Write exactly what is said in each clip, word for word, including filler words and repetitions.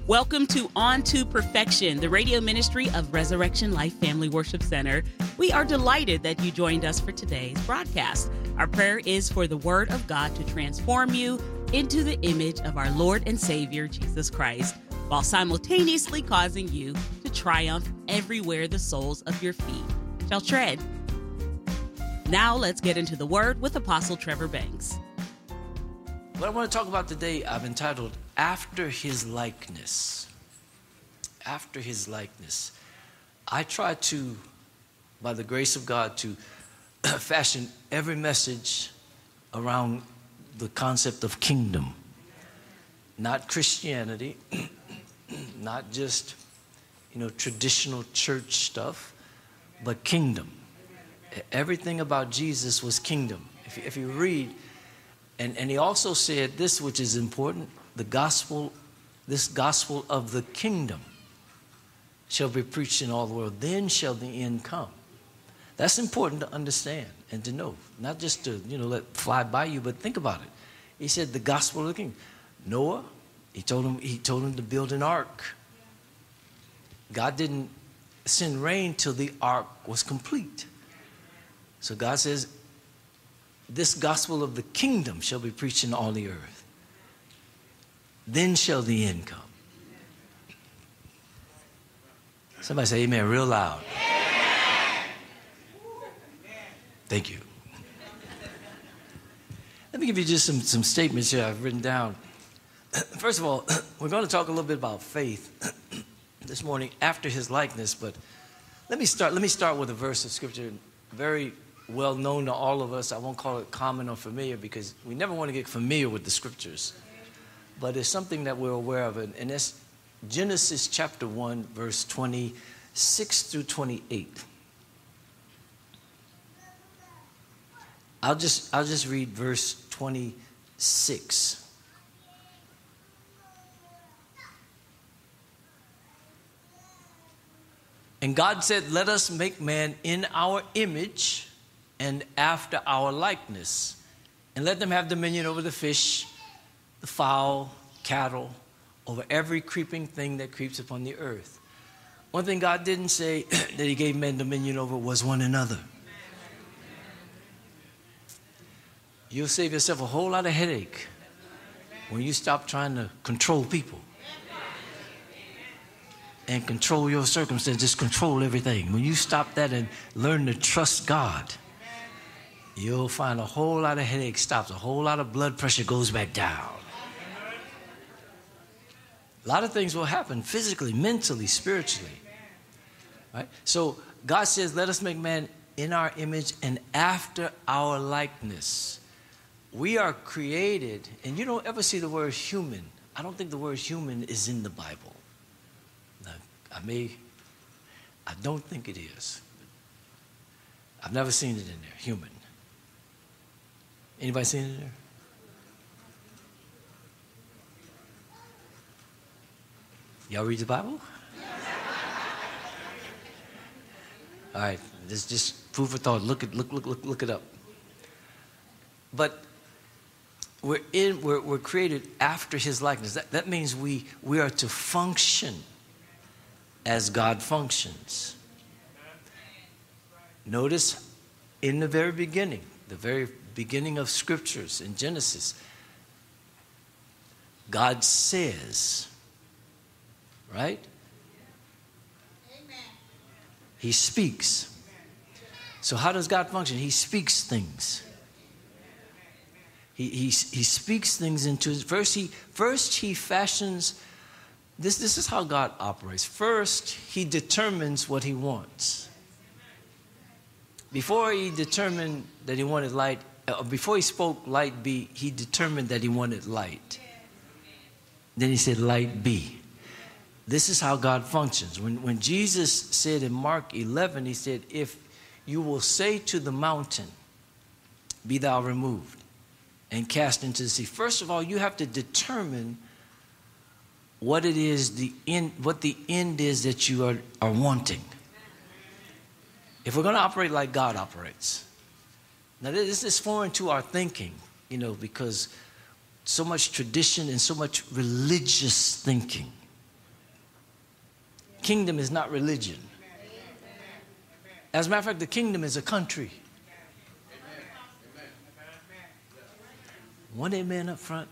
Welcome to On to Perfection, the radio ministry of Resurrection Life Family Worship Center. We are delighted that you joined us for today's broadcast. Our prayer is for the Word of God to transform you into the image of our Lord and Savior, Jesus Christ, while simultaneously causing you to triumph everywhere the soles of your feet shall tread. Now let's get into the Word with Apostle Trevor Banks. What I want to talk about today, I've entitled, After His Likeness. After His Likeness. I try to, by the grace of God, to fashion every message around the concept of kingdom. Not Christianity, not just, you know, traditional church stuff, but kingdom. Everything about Jesus was kingdom. If you, if you read, and, and he also said this, which is important, the gospel, this gospel of the kingdom shall be preached in all the world. Then shall the end come. That's important to understand and to know. Not just to, you know, let fly by you, but think about it. He said the gospel of the kingdom. Noah, he told him, he told him to build an ark. God didn't send rain till the ark was complete. So God says, this gospel of the kingdom shall be preached in all the earth. Then shall the end come. Somebody say amen real loud. Thank you. Let me give you just some, some statements here I've written down. First of all, we're going to talk a little bit about faith this morning, after his likeness. But let me start, let me start with a verse of scripture, very well known to all of us. I won't call it common or familiar because we never want to get familiar with the scriptures. But it's something that we're aware of. And that's Genesis chapter one, verse twenty-six through twenty-eight. I'll just, I'll just read verse twenty-six. And God said, let us make man in our image and after our likeness, and let them have dominion over the fish, the fowl, cattle, over every creeping thing that creeps upon the earth. One thing God didn't say that he gave men dominion over was one another. You'll save yourself a whole lot of headache when you stop trying to control people and control your circumstances, control everything. When you stop that and learn to trust God, you'll find a whole lot of headache stops, a whole lot of blood pressure goes back down. A lot of things will happen physically, mentally, spiritually. Right? So God says, let us make man in our image and after our likeness. We are created, and you don't ever see the word human. I don't think the word human is in the Bible. Now, I may, I don't think it is. I've never seen it in there, human. Anybody seen it in there? Y'all read the Bible? All right, this is just food for thought. Look it, look, look, look, look it up. But we're in, we're, we're created after his likeness. That, that means we, we are to function as God functions. Notice in the very beginning, the very beginning of scriptures in Genesis, God says, right? Amen. He speaks. So how does God function? He speaks things. He, he, he speaks things into his, first he, first he fashions, this, this is how God operates. First, he determines what he wants. Before he determined that he wanted light, uh, before he spoke light be, he determined that he wanted light. Then he said light be. This is how God functions. When, when Jesus said in Mark eleven, he said, if you will say to the mountain, be thou removed and cast into the sea. First of all, you have to determine what it is, the end, what the end is that you are, are wanting. If we're going to operate like God operates. Now, this is foreign to our thinking, you know, because so much tradition and so much religious thinking. Kingdom is not religion. As a matter of fact, the kingdom is a country. One amen up front.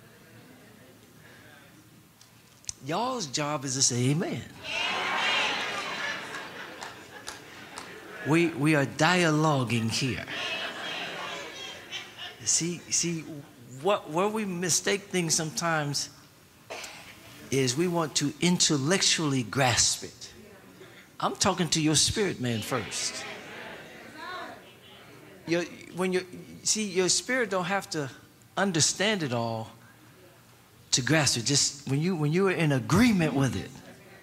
Y'all's job is to say amen. We, we are dialoguing here. See, see what, where we mistake things sometimes is we want to intellectually grasp it. I'm talking to your spirit man first. Your, when you see, your spirit don't have to understand it all to grasp it. Just when you when you are in agreement with it.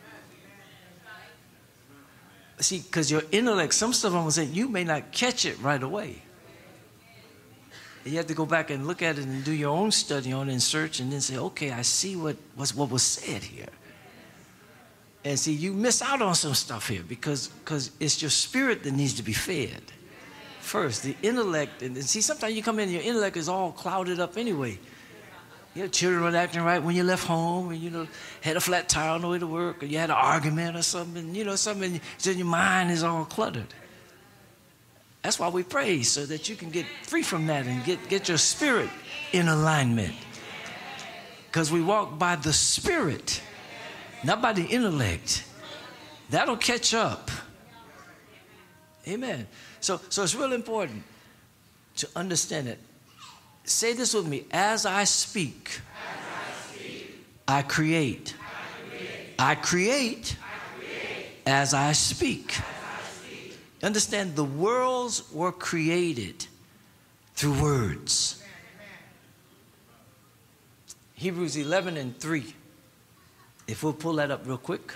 See, because your intellect, some stuff I'm gonna say, you may not catch it right away. You have to go back and look at it and do your own study on it and search and then say, okay, I see what was what was said here. And see, you miss out on some stuff here because because it's your spirit that needs to be fed first. The intellect, and, and see, sometimes you come in, your intellect is all clouded up anyway. Your children were acting right when you left home, and you know had a flat tire on the way to work, or you had an argument or something. You know, something. So your mind is all cluttered. That's why we pray, so that you can get free from that and get get your spirit in alignment. Because we walk by the Spirit, not by the intellect. That'll catch up. Amen. So, so it's real important to understand it. Say this with me. As I speak, As I, speak I, create. I create. I create, I create. As I speak. As I speak. Understand, the worlds were created through words. Hebrews eleven and three. If we'll pull that up real quick.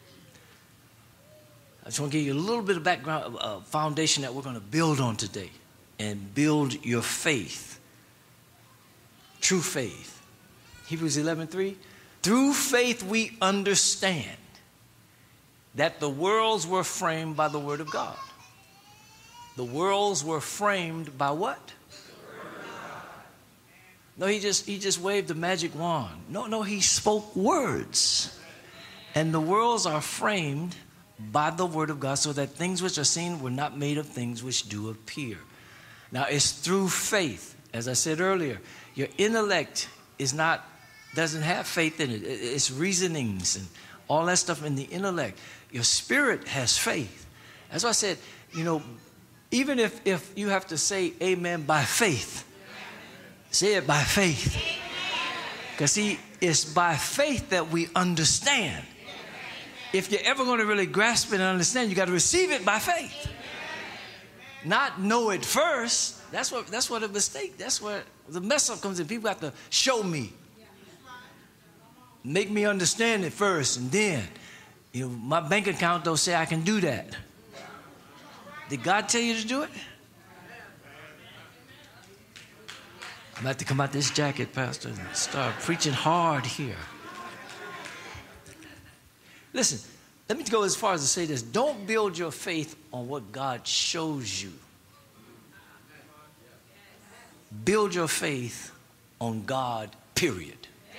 I just want to give you a little bit of background, uh, foundation that we're going to build on today and build your faith. True faith. Hebrews eleven three. Through faith we understand that the worlds were framed by the word of God. The worlds were framed by what? No, he just he just waved the magic wand. No, no, he spoke words. And the worlds are framed by the word of God, so that things which are seen were not made of things which do appear. Now, it's through faith. As I said earlier, your intellect is not, doesn't have faith in it. It's reasonings and all that stuff in the intellect. Your spirit has faith. That's why I said, you know, even if, if you have to say amen by faith, say it by faith. Because see, it's by faith that we understand. If you're ever going to really grasp it and understand, you got to receive it by faith. Not know it first. That's what that's what a mistake, that's where the mess up comes in. People have to show me. Make me understand it first, and then, you know, my bank account don't say I can do that. Did God tell you to do it? I'm about to come out this jacket, Pastor, and start preaching hard here. Listen, let me go as far as to say this. Don't build your faith on what God shows you. Build your faith on God, period.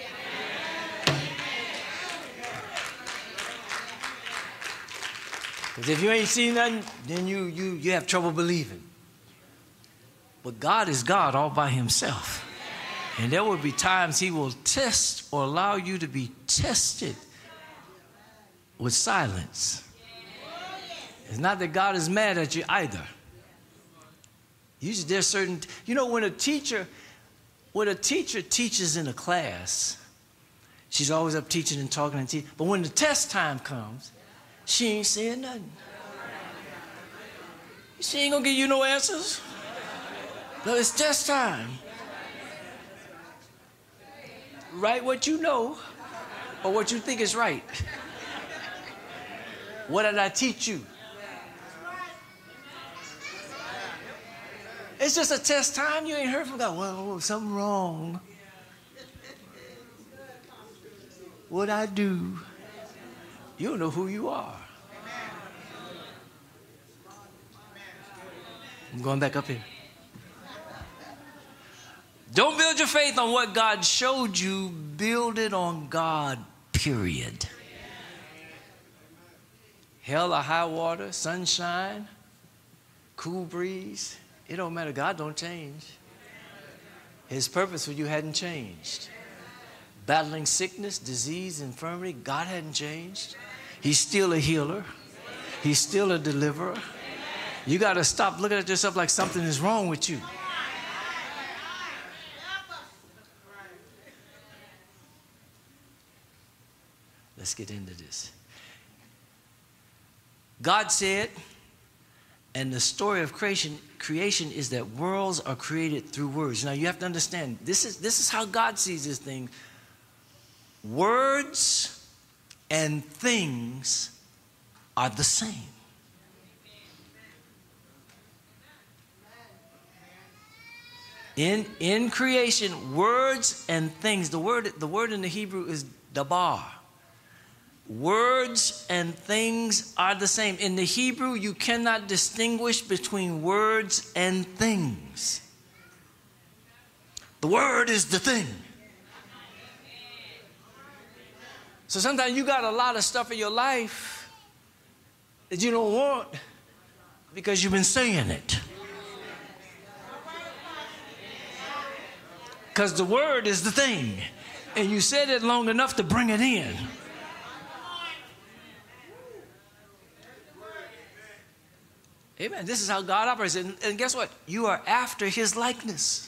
Because if you ain't seen nothing, then you, you, you have trouble believing. But God is God all by himself. And there will be times he will test or allow you to be tested with silence. It's not that God is mad at you either. Usually there's certain, you know, when a teacher, when a teacher teaches in a class, she's always up teaching and talking and teaching. But when the test time comes, she ain't saying nothing. She ain't gonna give you no answers. No, it's test time. Write what you know or what you think is right. What did I teach you? It's just a test time. You ain't heard from God. Well, something wrong. What'd I do? You don't know who you are. I'm going back up here. Don't build your faith on what God showed you. Build it on God, period. hell or high water, sunshine, cool breeze. It don't matter. God don't change. His purpose for you hadn't changed. Battling sickness, disease, infirmity, God hadn't changed. He's still a healer. He's still a deliverer. You got to stop looking at yourself like something is wrong with you. Let's get into this. God said, and the story of creation, creation is that worlds are created through words. Now you have to understand, this is, this is how God sees this thing. Words and things are the same. In, in creation, words and things, the word, the word in the Hebrew is dabar. Words and things are the same. In the Hebrew, you cannot distinguish between words and things. The word is the thing. So sometimes you got a lot of stuff in your life that you don't want because you've been saying it. Because the word is the thing. And you said it long enough to bring it in. Amen. This is how God operates. And, and guess what? You are after his likeness.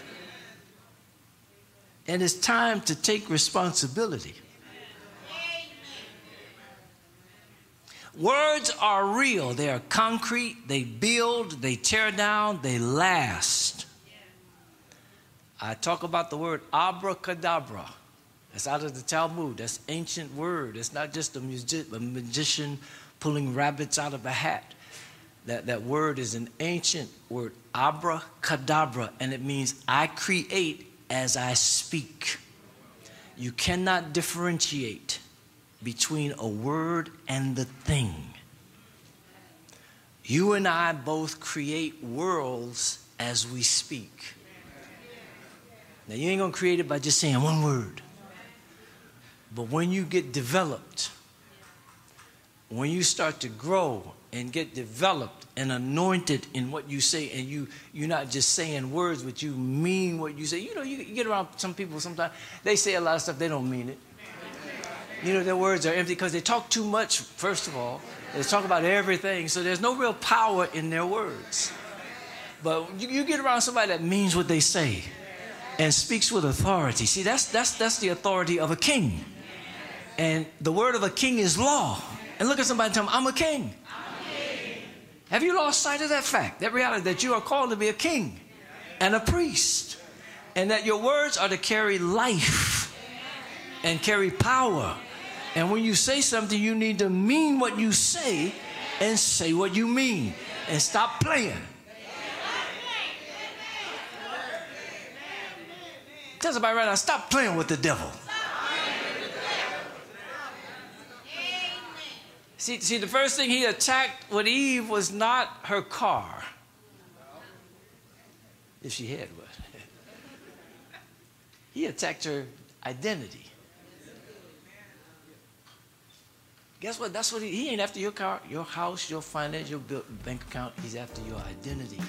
And it's time to take responsibility. Words are real. They are concrete. They build. They tear down. They last. I talk about the word abracadabra. That's out of the Talmud. That's ancient word. It's not just a, music, a magician pulling rabbits out of a hat. That, that word is an ancient word, abracadabra, and it means I create as I speak. You cannot differentiate between a word and the thing. You and I both create worlds as we speak. Now, you ain't going to create it by just saying one word. But when you get developed, when you start to grow and get developed and anointed in what you say, and you, you're not just saying words, but you mean what you say. You know, you, you get around some people sometimes, they say a lot of stuff, they don't mean it. You know, their words are empty because they talk too much, first of all. They talk about everything, so there's no real power in their words. But you, you get around somebody that means what they say and speaks with authority. See, that's, that's, that's the authority of a king. And the word of a king is law. And look at somebody and tell them, I'm a king. Have you lost sight of that fact, that reality that you are called to be a king and a priest, and that your words are to carry life and carry power? And when you say something, you need to mean what you say and say what you mean and stop playing. Tell somebody right now, stop playing with the devil. See, see, the first thing he attacked with Eve was not her car. If she had one. He attacked her identity. Guess what? That's what he, he ain't after your car, your house, your finance, your bank account. He's after your identity.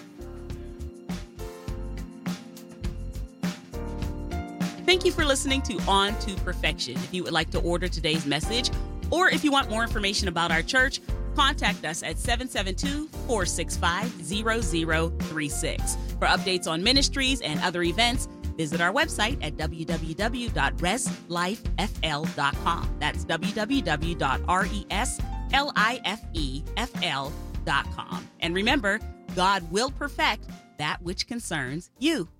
Thank you for listening to On to Perfection. If you would like to order today's message, or if you want more information about our church, contact us at seven seven two, four six five, zero zero three six. For updates on ministries and other events, visit our website at w w w dot res life f l dot com. That's w w w dot res life f l dot com. And remember, God will perfect that which concerns you.